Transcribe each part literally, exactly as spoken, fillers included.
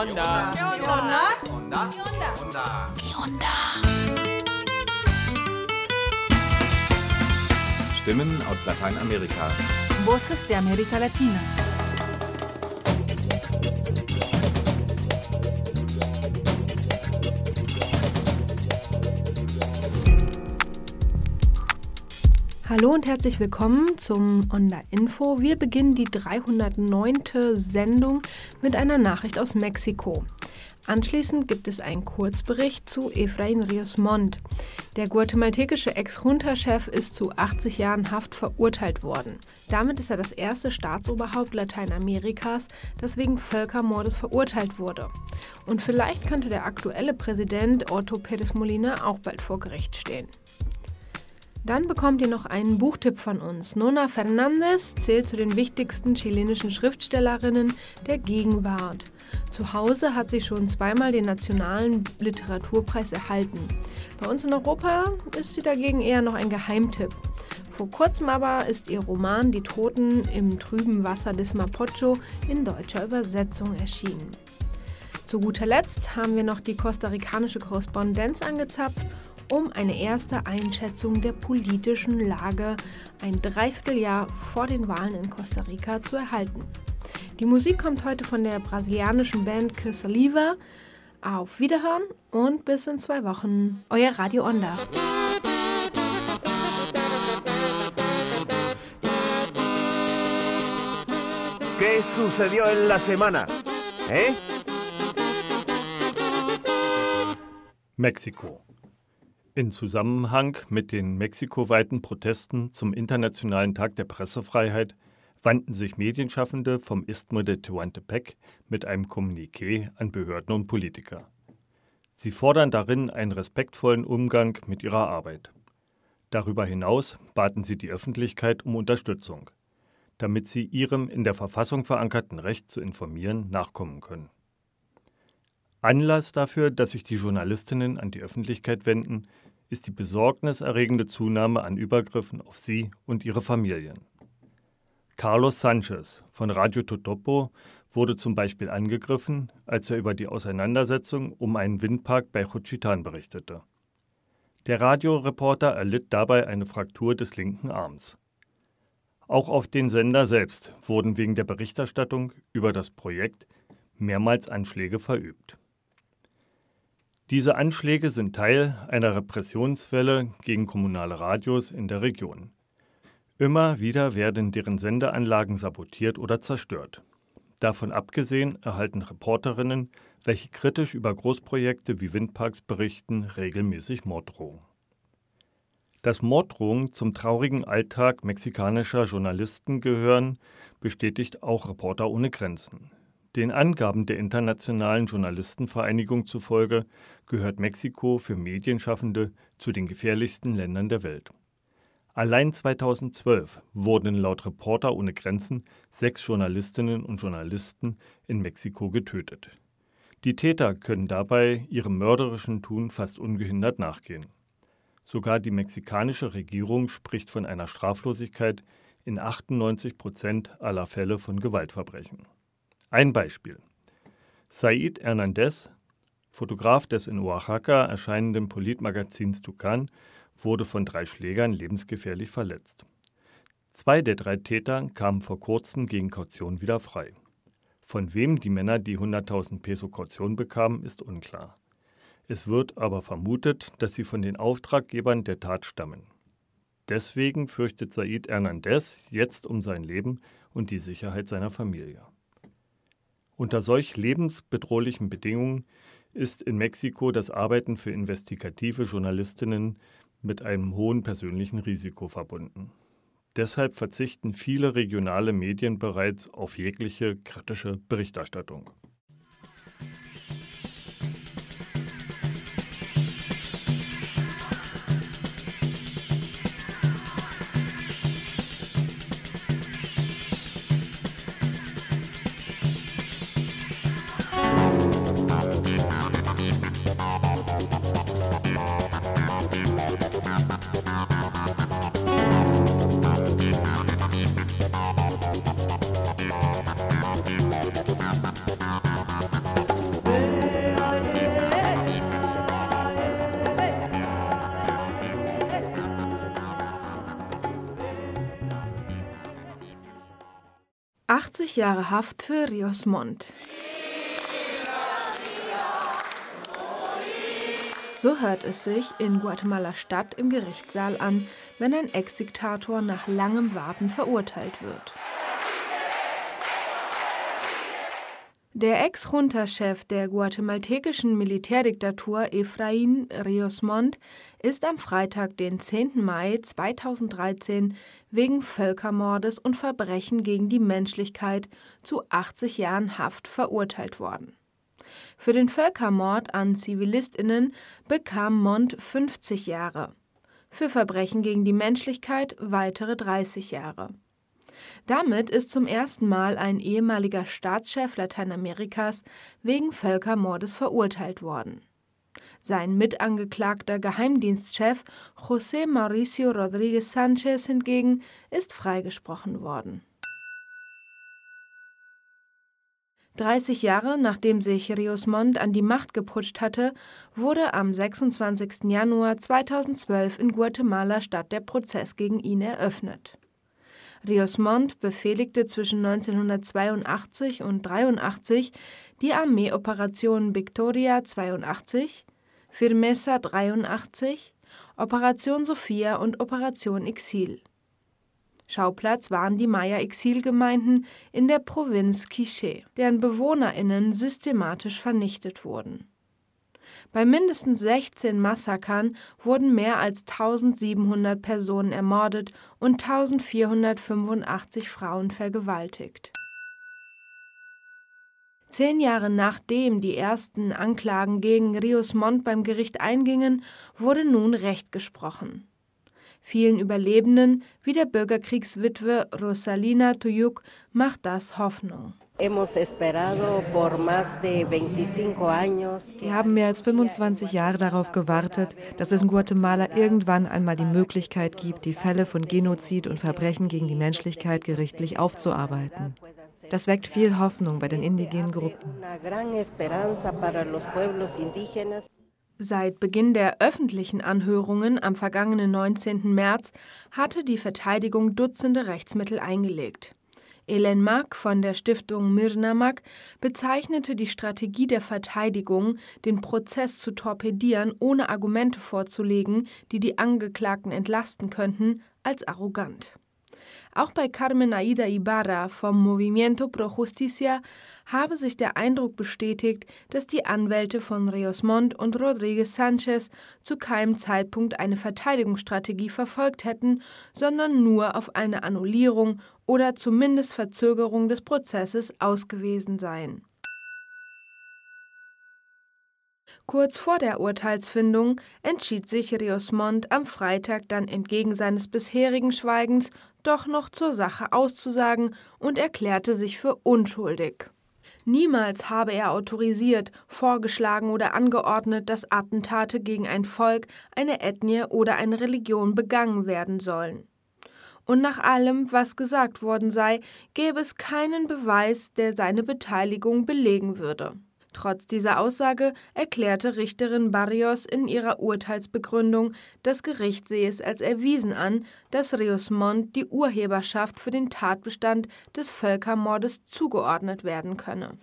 onda? ¿Qué onda? Onda? ¿Qué onda? Onda. ¿Qué onda? Stimmen aus Lateinamerika. Voces de América Latina. Hallo und herzlich willkommen zum Onda Info. Wir beginnen die dreihundertneunte Sendung mit einer Nachricht aus Mexiko. Anschließend gibt es einen Kurzbericht zu Efraín Ríos Montt. Der guatemaltekische Ex-Junta-Chef ist zu achtzig Jahren Haft verurteilt worden. Damit ist er das erste Staatsoberhaupt Lateinamerikas, das wegen Völkermordes verurteilt wurde. Und vielleicht könnte der aktuelle Präsident Otto Pérez Molina auch bald vor Gericht stehen. Dann bekommt ihr noch einen Buchtipp von uns. Nona Fernández zählt zu den wichtigsten chilenischen Schriftstellerinnen der Gegenwart. Zu Hause hat sie schon zweimal den Nationalen Literaturpreis erhalten. Bei uns in Europa ist sie dagegen eher noch ein Geheimtipp. Vor kurzem aber ist ihr Roman Die Toten im trüben Wasser des Mapocho in deutscher Übersetzung erschienen. Zu guter Letzt haben wir noch die kostarikanische Korrespondenz angezapft, um eine erste Einschätzung der politischen Lage ein Dreivierteljahr vor den Wahlen in Costa Rica zu erhalten. Die Musik kommt heute von der brasilianischen Band Que Saliva. Auf Wiederhören und bis in zwei Wochen. Euer Radio Onda. ¿Qué sucedió en la semana? ¿Eh? Mexiko. In Zusammenhang mit den mexikoweiten Protesten zum Internationalen Tag der Pressefreiheit wandten sich Medienschaffende vom Istmo de Tehuantepec mit einem Kommuniqué an Behörden und Politiker. Sie fordern darin einen respektvollen Umgang mit ihrer Arbeit. Darüber hinaus baten sie die Öffentlichkeit um Unterstützung, damit sie ihrem in der Verfassung verankerten Recht zu informieren nachkommen können. Anlass dafür, dass sich die Journalistinnen an die Öffentlichkeit wenden, ist die besorgniserregende Zunahme an Übergriffen auf sie und ihre Familien. Carlos Sanchez von Radio Totopo wurde zum Beispiel angegriffen, als er über die Auseinandersetzung um einen Windpark bei Juchitán berichtete. Der Radioreporter erlitt dabei eine Fraktur des linken Arms. Auch auf den Sender selbst wurden wegen der Berichterstattung über das Projekt mehrmals Anschläge verübt. Diese Anschläge sind Teil einer Repressionswelle gegen kommunale Radios in der Region. Immer wieder werden deren Sendeanlagen sabotiert oder zerstört. Davon abgesehen erhalten Reporterinnen, welche kritisch über Großprojekte wie Windparks berichten, regelmäßig Morddrohungen. Dass Morddrohungen zum traurigen Alltag mexikanischer Journalisten gehören, bestätigt auch Reporter ohne Grenzen. Den Angaben der Internationalen Journalistenvereinigung zufolge gehört Mexiko für Medienschaffende zu den gefährlichsten Ländern der Welt. Allein zweitausendzwölf wurden laut Reporter ohne Grenzen sechs Journalistinnen und Journalisten in Mexiko getötet. Die Täter können dabei ihrem mörderischen Tun fast ungehindert nachgehen. Sogar die mexikanische Regierung spricht von einer Straflosigkeit in achtundneunzig Prozent aller Fälle von Gewaltverbrechen. Ein Beispiel. Said Hernández, Fotograf des in Oaxaca erscheinenden Politmagazins Tucán, wurde von drei Schlägern lebensgefährlich verletzt. Zwei der drei Täter kamen vor kurzem gegen Kaution wieder frei. Von wem die Männer die hunderttausend Peso Kaution bekamen, ist unklar. Es wird aber vermutet, dass sie von den Auftraggebern der Tat stammen. Deswegen fürchtet Said Hernández jetzt um sein Leben und die Sicherheit seiner Familie. Unter solch lebensbedrohlichen Bedingungen ist in Mexiko das Arbeiten für investigative Journalistinnen mit einem hohen persönlichen Risiko verbunden. Deshalb verzichten viele regionale Medien bereits auf jegliche kritische Berichterstattung. Bye. achtzig Jahre Haft für Ríos Montt. So hört es sich in Guatemala-Stadt im Gerichtssaal an, wenn ein Ex-Diktator nach langem Warten verurteilt wird. Der Ex-Junta-Chef der guatemaltekischen Militärdiktatur Efraín Ríos Montt ist am Freitag, den zehnten Mai zweitausenddreizehn, wegen Völkermordes und Verbrechen gegen die Menschlichkeit zu achtzig Jahren Haft verurteilt worden. Für den Völkermord an ZivilistInnen bekam Montt fünfzig Jahre, für Verbrechen gegen die Menschlichkeit weitere dreißig Jahre. Damit ist zum ersten Mal ein ehemaliger Staatschef Lateinamerikas wegen Völkermordes verurteilt worden. Sein mitangeklagter Geheimdienstchef José Mauricio Rodríguez Sánchez hingegen ist freigesprochen worden. dreißig Jahre nachdem sich Ríos Montt an die Macht geputscht hatte, wurde am sechsundzwanzigsten Januar zweitausendzwölf in Guatemala-Stadt der Prozess gegen ihn eröffnet. Ríos Montt befehligte zwischen neunzehnhundertzweiundachtzig und dreiundachtzig die Armeeoperationen Victoria zweiundachtzig, Firmeza dreiundachtzig, Operation Sophia und Operation Exil. Schauplatz waren die Maya-Exilgemeinden in der Provinz Quiché, deren BewohnerInnen systematisch vernichtet wurden. Bei mindestens sechzehn Massakern wurden mehr als eintausendsiebenhundert Personen ermordet und eintausendvierhundertfünfundachtzig Frauen vergewaltigt. Zehn Jahre nachdem die ersten Anklagen gegen Ríos Montt beim Gericht eingingen, wurde nun Recht gesprochen. Vielen Überlebenden, wie der Bürgerkriegswitwe Rosalina Tuyuk, macht das Hoffnung. Wir haben mehr als fünfundzwanzig Jahre darauf gewartet, dass es in Guatemala irgendwann einmal die Möglichkeit gibt, die Fälle von Genozid und Verbrechen gegen die Menschlichkeit gerichtlich aufzuarbeiten. Das weckt viel Hoffnung bei den indigenen Gruppen. Seit Beginn der öffentlichen Anhörungen am vergangenen neunzehnten März hatte die Verteidigung Dutzende Rechtsmittel eingelegt. Elen Mack von der Stiftung Mirna Mack bezeichnete die Strategie der Verteidigung, den Prozess zu torpedieren, ohne Argumente vorzulegen, die die Angeklagten entlasten könnten, als arrogant. Auch bei Carmen Aida Ibarra vom Movimiento Pro Justicia habe sich der Eindruck bestätigt, dass die Anwälte von Ríos Montt und Rodríguez Sánchez zu keinem Zeitpunkt eine Verteidigungsstrategie verfolgt hätten, sondern nur auf eine Annullierung oder zumindest Verzögerung des Prozesses ausgewiesen seien. Kurz vor der Urteilsfindung entschied sich Ríos Montt am Freitag dann entgegen seines bisherigen Schweigens doch noch zur Sache auszusagen und erklärte sich für unschuldig. Niemals habe er autorisiert, vorgeschlagen oder angeordnet, dass Attentate gegen ein Volk, eine Ethnie oder eine Religion begangen werden sollen. Und nach allem, was gesagt worden sei, gäbe es keinen Beweis, der seine Beteiligung belegen würde. Trotz dieser Aussage erklärte Richterin Barrios in ihrer Urteilsbegründung, das Gericht sehe es als erwiesen an, dass Ríos Montt die Urheberschaft für den Tatbestand des Völkermordes zugeordnet werden könne.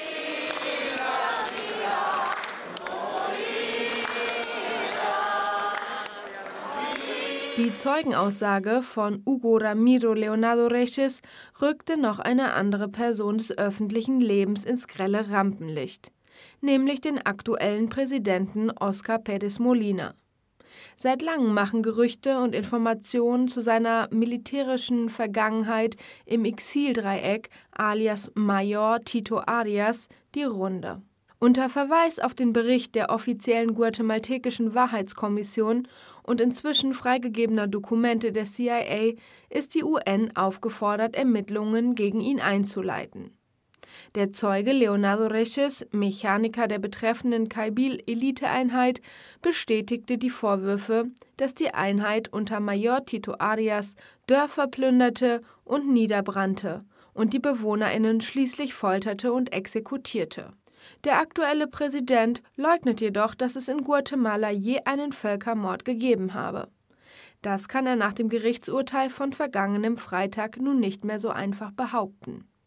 Die Zeugenaussage von Hugo Ramiro Leonardo Reyes rückte noch eine andere Person des öffentlichen Lebens ins grelle Rampenlicht, nämlich den aktuellen Präsidenten Oscar Pérez Molina. Seit langem machen Gerüchte und Informationen zu seiner militärischen Vergangenheit im Exildreieck alias Major Tito Arias die Runde. Unter Verweis auf den Bericht der offiziellen guatemaltekischen Wahrheitskommission und inzwischen freigegebener Dokumente der C I A ist die U N aufgefordert, Ermittlungen gegen ihn einzuleiten. Der Zeuge Leonardo Reyes, Mechaniker der betreffenden Caibil-Eliteeinheit, bestätigte die Vorwürfe, dass die Einheit unter Major Tito Arias Dörfer plünderte und niederbrannte und die BewohnerInnen schließlich folterte und exekutierte. Der aktuelle Präsident leugnet jedoch, dass es in Guatemala je einen Völkermord gegeben habe. Das kann er nach dem Gerichtsurteil von vergangenem Freitag nun nicht mehr so einfach behaupten.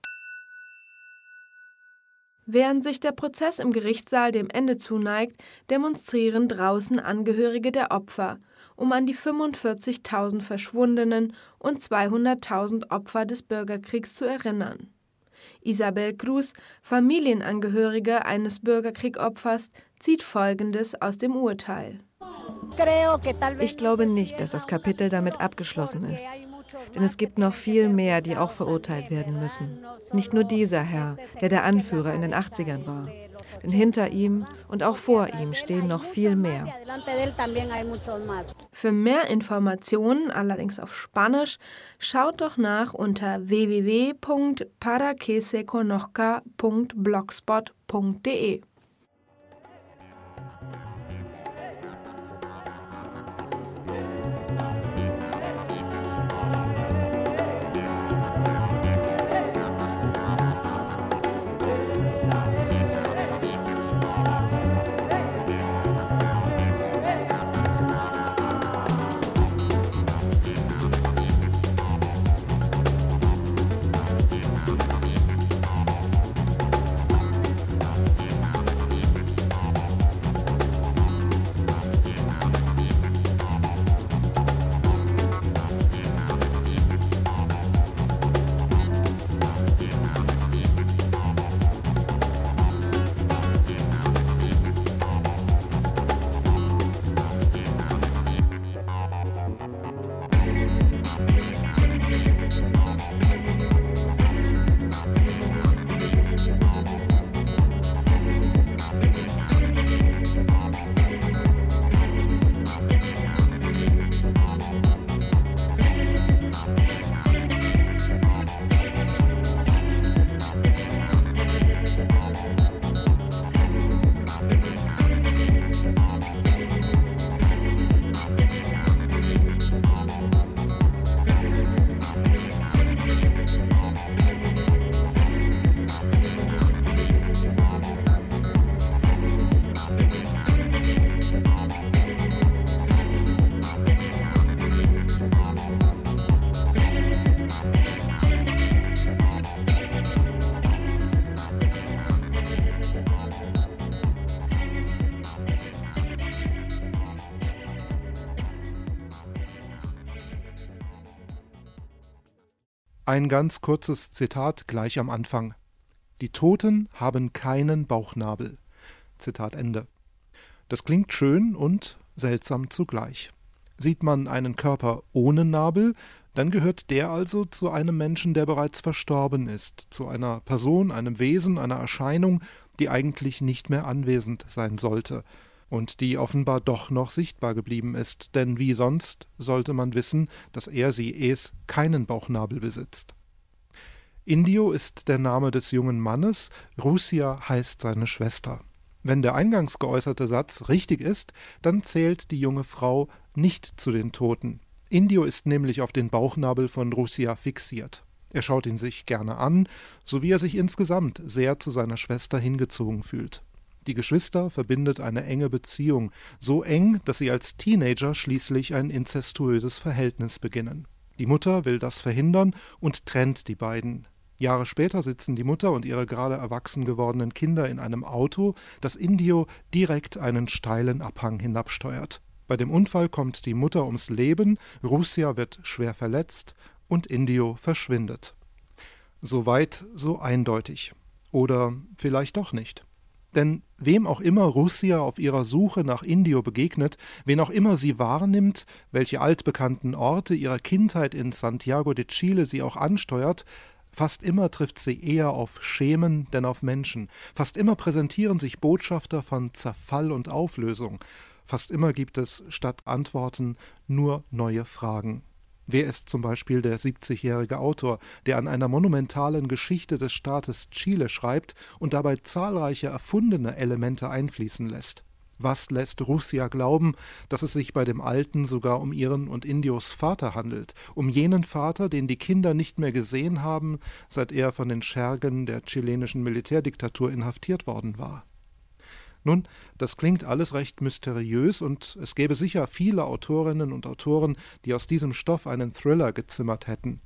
Während sich der Prozess im Gerichtssaal dem Ende zuneigt, demonstrieren draußen Angehörige der Opfer, um an die fünfundvierzigtausend Verschwundenen und zweihunderttausend Opfer des Bürgerkriegs zu erinnern. Isabel Cruz, Familienangehörige eines Bürgerkriegopfers, zieht Folgendes aus dem Urteil. Ich glaube nicht, dass das Kapitel damit abgeschlossen ist. Denn es gibt noch viel mehr, die auch verurteilt werden müssen. Nicht nur dieser Herr, der der Anführer in den achtzigern war. Denn hinter ihm und auch vor ihm stehen noch viel mehr. Für mehr Informationen, allerdings auf Spanisch, schaut doch nach unter w w w punkt para que se conozca punkt blogspot punkt de. Ein ganz kurzes Zitat gleich am Anfang. Die Toten haben keinen Bauchnabel. Zitat Ende. Das klingt schön und seltsam zugleich. Sieht man einen Körper ohne Nabel, dann gehört der also zu einem Menschen, der bereits verstorben ist, zu einer Person, einem Wesen, einer Erscheinung, die eigentlich nicht mehr anwesend sein sollte und die offenbar doch noch sichtbar geblieben ist, denn wie sonst sollte man wissen, dass er, sie, es keinen Bauchnabel besitzt. Indio ist der Name des jungen Mannes, Rusia heißt seine Schwester. Wenn der eingangs geäußerte Satz richtig ist, dann zählt die junge Frau nicht zu den Toten. Indio ist nämlich auf den Bauchnabel von Rusia fixiert. Er schaut ihn sich gerne an, so wie er sich insgesamt sehr zu seiner Schwester hingezogen fühlt. Die Geschwister verbindet eine enge Beziehung, so eng, dass sie als Teenager schließlich ein inzestuöses Verhältnis beginnen. Die Mutter will das verhindern und trennt die beiden. Jahre später sitzen die Mutter und ihre gerade erwachsen gewordenen Kinder in einem Auto, das Indio direkt einen steilen Abhang hinabsteuert. Bei dem Unfall kommt die Mutter ums Leben, Rusia wird schwer verletzt und Indio verschwindet. So weit, so eindeutig. Oder vielleicht doch nicht. Denn wem auch immer Rusia auf ihrer Suche nach Indio begegnet, wen auch immer sie wahrnimmt, welche altbekannten Orte ihrer Kindheit in Santiago de Chile sie auch ansteuert, fast immer trifft sie eher auf Schemen denn auf Menschen. Fast immer präsentieren sich Botschafter von Zerfall und Auflösung. Fast immer gibt es statt Antworten nur neue Fragen. Wer ist zum Beispiel der siebzigjährige Autor, der an einer monumentalen Geschichte des Staates Chile schreibt und dabei zahlreiche erfundene Elemente einfließen lässt? Was lässt Rusia glauben, dass es sich bei dem Alten sogar um ihren und Indios Vater handelt, um jenen Vater, den die Kinder nicht mehr gesehen haben, seit er von den Schergen der chilenischen Militärdiktatur inhaftiert worden war? Nun, das klingt alles recht mysteriös und es gäbe sicher viele Autorinnen und Autoren, die aus diesem Stoff einen Thriller gezimmert hätten.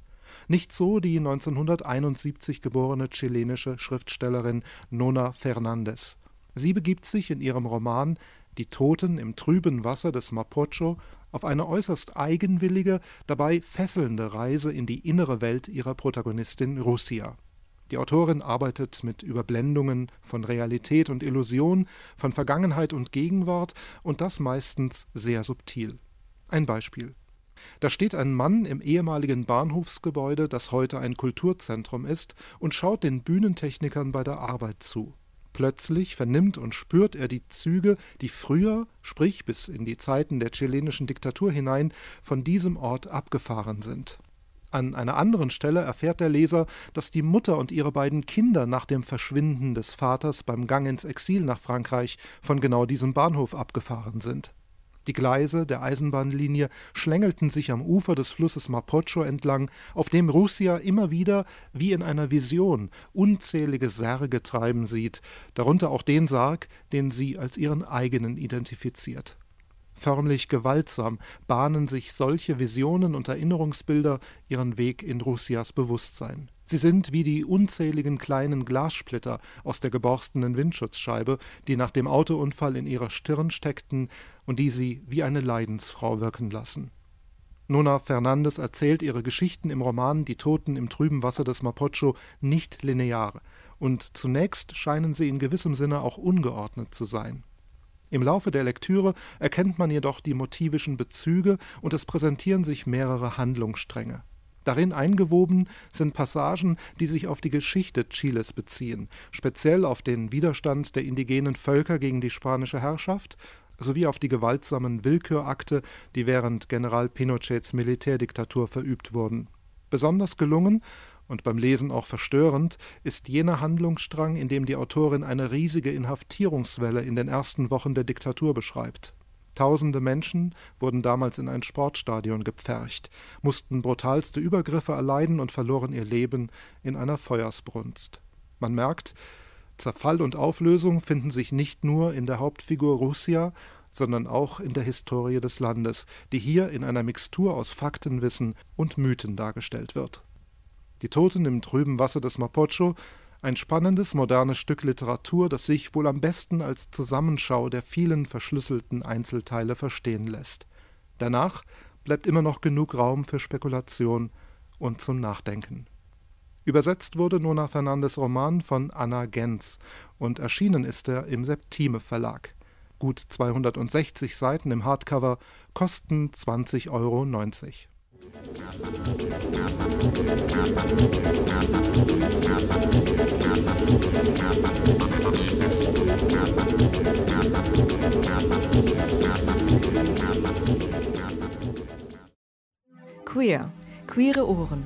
Nicht so die neunzehnhunderteinundsiebzig geborene chilenische Schriftstellerin Nona Fernández. Sie begibt sich in ihrem Roman »Die Toten im trüben Wasser des Mapocho« auf eine äußerst eigenwillige, dabei fesselnde Reise in die innere Welt ihrer Protagonistin Rusia. Die Autorin arbeitet mit Überblendungen von Realität und Illusion, von Vergangenheit und Gegenwart und das meistens sehr subtil. Ein Beispiel. Da steht ein Mann im ehemaligen Bahnhofsgebäude, das heute ein Kulturzentrum ist, und schaut den Bühnentechnikern bei der Arbeit zu. Plötzlich vernimmt und spürt er die Züge, die früher, sprich bis in die Zeiten der chilenischen Diktatur hinein, von diesem Ort abgefahren sind. An einer anderen Stelle erfährt der Leser, dass die Mutter und ihre beiden Kinder nach dem Verschwinden des Vaters beim Gang ins Exil nach Frankreich von genau diesem Bahnhof abgefahren sind. Die Gleise der Eisenbahnlinie schlängelten sich am Ufer des Flusses Mapocho entlang, auf dem Rusia immer wieder, wie in einer Vision, unzählige Särge treiben sieht, darunter auch den Sarg, den sie als ihren eigenen identifiziert. Förmlich gewaltsam bahnen sich solche Visionen und Erinnerungsbilder ihren Weg in Rusias Bewusstsein. Sie sind wie die unzähligen kleinen Glassplitter aus der geborstenen Windschutzscheibe, die nach dem Autounfall in ihrer Stirn steckten und die sie wie eine Leidensfrau wirken lassen. Nona Fernández erzählt ihre Geschichten im Roman »Die Toten im trüben Wasser des Mapocho« nicht linear, und zunächst scheinen sie in gewissem Sinne auch ungeordnet zu sein. Im Laufe der Lektüre erkennt man jedoch die motivischen Bezüge und es präsentieren sich mehrere Handlungsstränge. Darin eingewoben sind Passagen, die sich auf die Geschichte Chiles beziehen, speziell auf den Widerstand der indigenen Völker gegen die spanische Herrschaft, sowie auf die gewaltsamen Willkürakte, die während General Pinochets Militärdiktatur verübt wurden. Besonders gelungen und beim Lesen auch verstörend ist jener Handlungsstrang, in dem die Autorin eine riesige Inhaftierungswelle in den ersten Wochen der Diktatur beschreibt. Tausende Menschen wurden damals in ein Sportstadion gepfercht, mussten brutalste Übergriffe erleiden und verloren ihr Leben in einer Feuersbrunst. Man merkt, Zerfall und Auflösung finden sich nicht nur in der Hauptfigur Rusia, sondern auch in der Historie des Landes, die hier in einer Mixtur aus Faktenwissen und Mythen dargestellt wird. Die Toten im trüben Wasser des Mapocho, ein spannendes, modernes Stück Literatur, das sich wohl am besten als Zusammenschau der vielen verschlüsselten Einzelteile verstehen lässt. Danach bleibt immer noch genug Raum für Spekulation und zum Nachdenken. Übersetzt wurde Nona Fernández' Roman von Anna Genz und erschienen ist er im Septime Verlag. Gut zweihundertsechzig Seiten im Hardcover kosten zwanzig Euro neunzig. Queer, queere Ohren.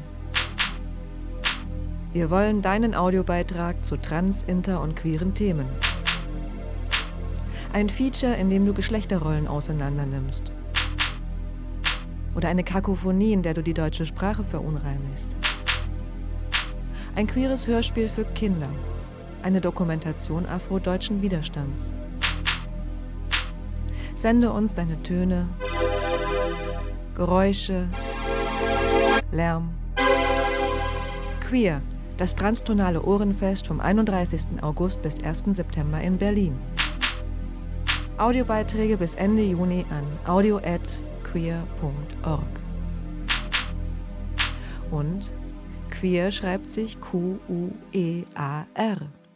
Wir wollen deinen Audiobeitrag zu trans-, inter- und queeren Themen. Ein Feature, in dem du Geschlechterrollen auseinandernimmst. Oder eine Kakophonie, in der du die deutsche Sprache verunreinigst. Ein queeres Hörspiel für Kinder. Eine Dokumentation afrodeutschen Widerstands. Sende uns deine Töne, Geräusche, Lärm. Queer, das transtonale Ohrenfest vom einunddreißigsten August bis ersten September in Berlin. Audiobeiträge bis Ende Juni an audio at queer punkt org. Und queer schreibt sich Q U E A R.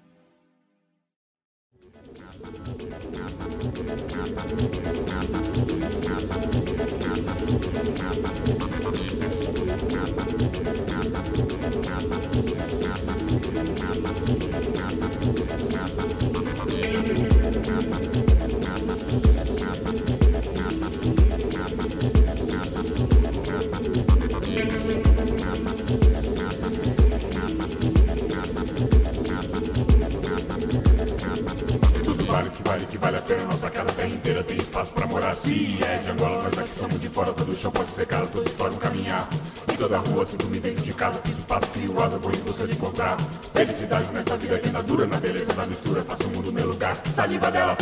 Que vale a pena, nossa casa terra inteira tem espaço pra morar. Se é de Angola, nós aqui somos de fora. Todo chão pode ser casa, toda história um caminhar. E toda rua sinto-me dentro de casa. Fiz o passo, crio asa, vou em busca de encontrar felicidade nessa vida que na dura, na beleza da mistura. Faço o mundo meu lugar, saliva dela.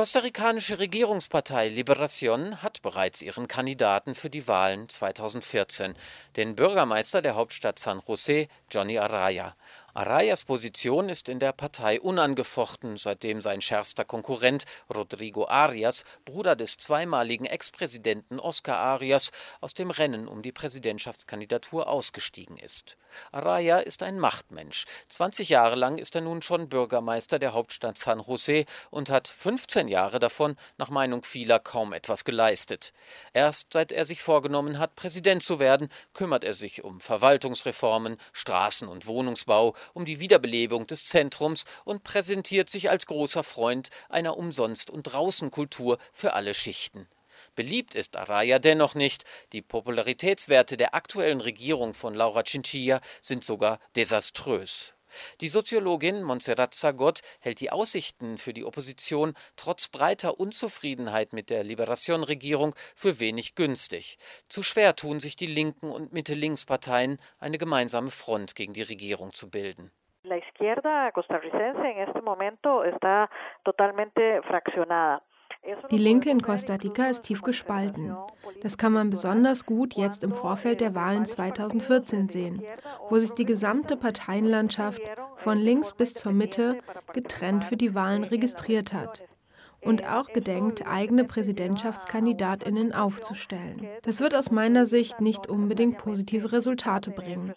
kostarikanische Regierungspartei Liberación hat bereits ihren Kandidaten für die Wahlen zweitausendvierzehn, den Bürgermeister der Hauptstadt San José, Johnny Araya. Arayas Position ist in der Partei unangefochten, seitdem sein schärfster Konkurrent Rodrigo Arias, Bruder des zweimaligen Ex-Präsidenten Oscar Arias, aus dem Rennen um die Präsidentschaftskandidatur ausgestiegen ist. Araya ist ein Machtmensch. zwanzig Jahre lang ist er nun schon Bürgermeister der Hauptstadt San José und hat fünfzehn Jahre davon, nach Meinung vieler, kaum etwas geleistet. Erst seit er sich vorgenommen hat, Präsident zu werden, kümmert er sich um Verwaltungsreformen, Straßen- und Wohnungsbau, um die Wiederbelebung des Zentrums und präsentiert sich als großer Freund einer Umsonst- und Draußenkultur für alle Schichten. Beliebt ist Araya dennoch nicht. Die Popularitätswerte der aktuellen Regierung von Laura Chinchilla sind sogar desaströs. Die Soziologin Montserrat Zagot hält die Aussichten für die Opposition trotz breiter Unzufriedenheit mit der Liberación-Regierung für wenig günstig. Zu schwer tun sich die linken und Mitte-Links-Parteien, eine gemeinsame Front gegen die Regierung zu bilden. La izquierda costarricense en este momento está totalmente fraccionada. Die Linke in Costa Rica ist tief gespalten. Das kann man besonders gut jetzt im Vorfeld der Wahlen zweitausendvierzehn sehen, wo sich die gesamte Parteienlandschaft von links bis zur Mitte getrennt für die Wahlen registriert hat und auch gedenkt, eigene PräsidentschaftskandidatInnen aufzustellen. Das wird aus meiner Sicht nicht unbedingt positive Resultate bringen.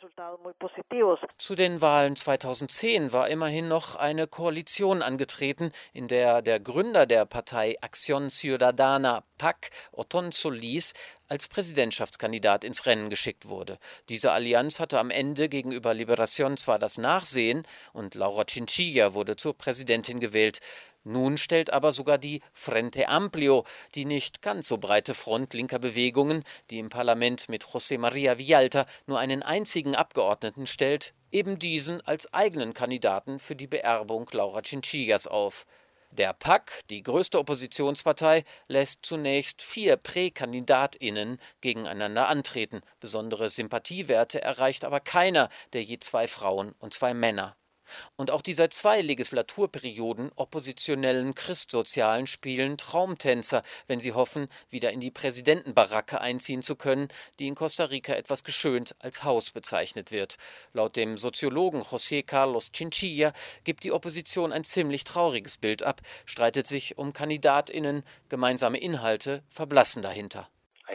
Zu den Wahlen zweitausendzehn war immerhin noch eine Koalition angetreten, in der der Gründer der Partei Acción Ciudadana, P A C, Othón Solís, als Präsidentschaftskandidat ins Rennen geschickt wurde. Diese Allianz hatte am Ende gegenüber Liberación zwar das Nachsehen und Laura Chinchilla wurde zur Präsidentin gewählt. Nun stellt aber sogar die Frente Amplio, die nicht ganz so breite Front linker Bewegungen, die im Parlament mit José María Villalta nur einen einzigen Abgeordneten stellt, eben diesen als eigenen Kandidaten für die Beerbung Laura Chinchillas auf. Der P A C, die größte Oppositionspartei, lässt zunächst vier Präkandidatinnen gegeneinander antreten. Besondere Sympathiewerte erreicht aber keiner der je zwei Frauen und zwei Männer. Und auch die seit zwei Legislaturperioden oppositionellen Christsozialen spielen Traumtänzer, wenn sie hoffen, wieder in die Präsidentenbaracke einziehen zu können, die in Costa Rica etwas geschönt als Haus bezeichnet wird. Laut dem Soziologen José Carlos Chinchilla gibt die Opposition ein ziemlich trauriges Bild ab, streitet sich um KandidatInnen, gemeinsame Inhalte verblassen dahinter.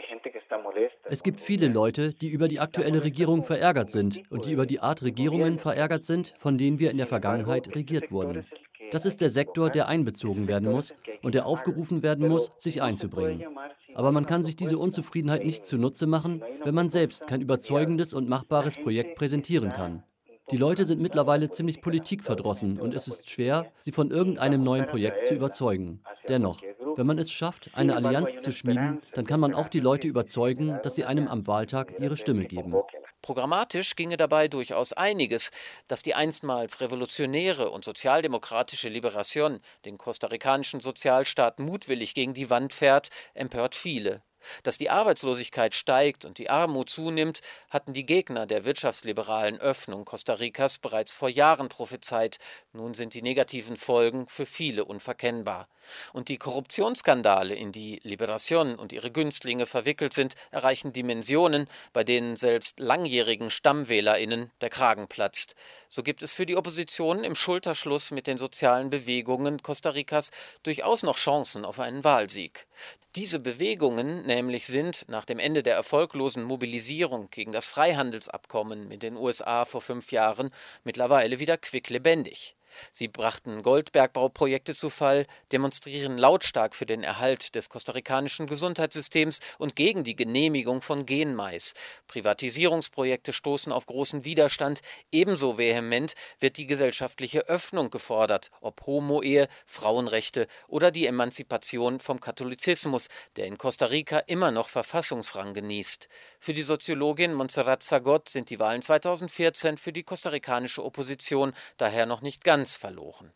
Es gibt viele Leute, die über die aktuelle Regierung verärgert sind und die über die Art Regierungen verärgert sind, von denen wir in der Vergangenheit regiert wurden. Das ist der Sektor, der einbezogen werden muss und der aufgerufen werden muss, sich einzubringen. Aber man kann sich diese Unzufriedenheit nicht zunutze machen, wenn man selbst kein überzeugendes und machbares Projekt präsentieren kann. Die Leute sind mittlerweile ziemlich politikverdrossen und es ist schwer, sie von irgendeinem neuen Projekt zu überzeugen. Dennoch, wenn man es schafft, eine Allianz zu schmieden, dann kann man auch die Leute überzeugen, dass sie einem am Wahltag ihre Stimme geben. Programmatisch ginge dabei durchaus einiges. Dass die einstmals revolutionäre und sozialdemokratische Liberación den kostarikanischen Sozialstaat mutwillig gegen die Wand fährt, empört viele. Dass die Arbeitslosigkeit steigt und die Armut zunimmt, hatten die Gegner der wirtschaftsliberalen Öffnung Costa Ricas bereits vor Jahren prophezeit. Nun sind die negativen Folgen für viele unverkennbar. Und die Korruptionsskandale, in die Liberación und ihre Günstlinge verwickelt sind, erreichen Dimensionen, bei denen selbst langjährigen StammwählerInnen der Kragen platzt. So gibt es für die Opposition im Schulterschluss mit den sozialen Bewegungen Costa Ricas durchaus noch Chancen auf einen Wahlsieg. Diese Bewegungen nämlich sind nach dem Ende der erfolglosen Mobilisierung gegen das Freihandelsabkommen mit den U S A vor fünf Jahren mittlerweile wieder quicklebendig. Sie brachten Goldbergbauprojekte zu Fall, demonstrieren lautstark für den Erhalt des kostarikanischen Gesundheitssystems und gegen die Genehmigung von Genmais. Privatisierungsprojekte stoßen auf großen Widerstand. Ebenso vehement wird die gesellschaftliche Öffnung gefordert, ob Homo-Ehe, Frauenrechte oder die Emanzipation vom Katholizismus, der in Costa Rica immer noch Verfassungsrang genießt. Für die Soziologin Montserrat Zagot sind die Wahlen zweitausendvierzehn für die kostarikanische Opposition daher noch nicht ganz Relevanz verloren.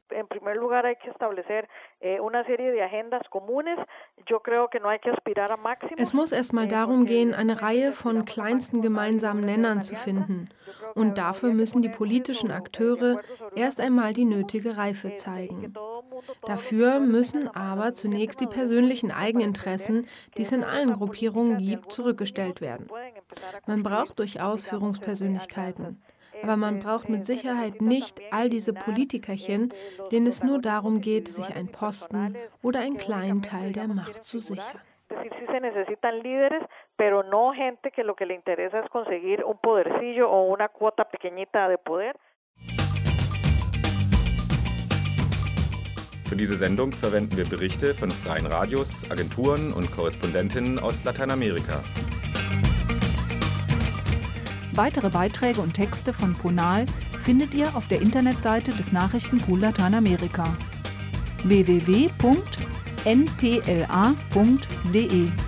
Es muss erstmal darum gehen, eine Reihe von kleinsten gemeinsamen Nennern zu finden. Und dafür müssen die politischen Akteure erst einmal die nötige Reife zeigen. Dafür müssen aber zunächst die persönlichen Eigeninteressen, die es in allen Gruppierungen gibt, zurückgestellt werden. Man braucht durchaus Führungspersönlichkeiten. Aber man braucht mit Sicherheit nicht all diese Politikerchen, denen es nur darum geht, sich einen Posten oder einen kleinen Teil der Macht zu sichern. Se necesitan líderes, pero no gente que lo que le interesa es conseguir un podercillo o una cuota pequeñita de poder. Für diese Sendung verwenden wir Berichte von freien Radios, Agenturen und Korrespondentinnen aus Lateinamerika. Weitere Beiträge und Texte von Ponal findet ihr auf der Internetseite des Nachrichtenpool Lateinamerika w w w punkt n p l a punkt d e.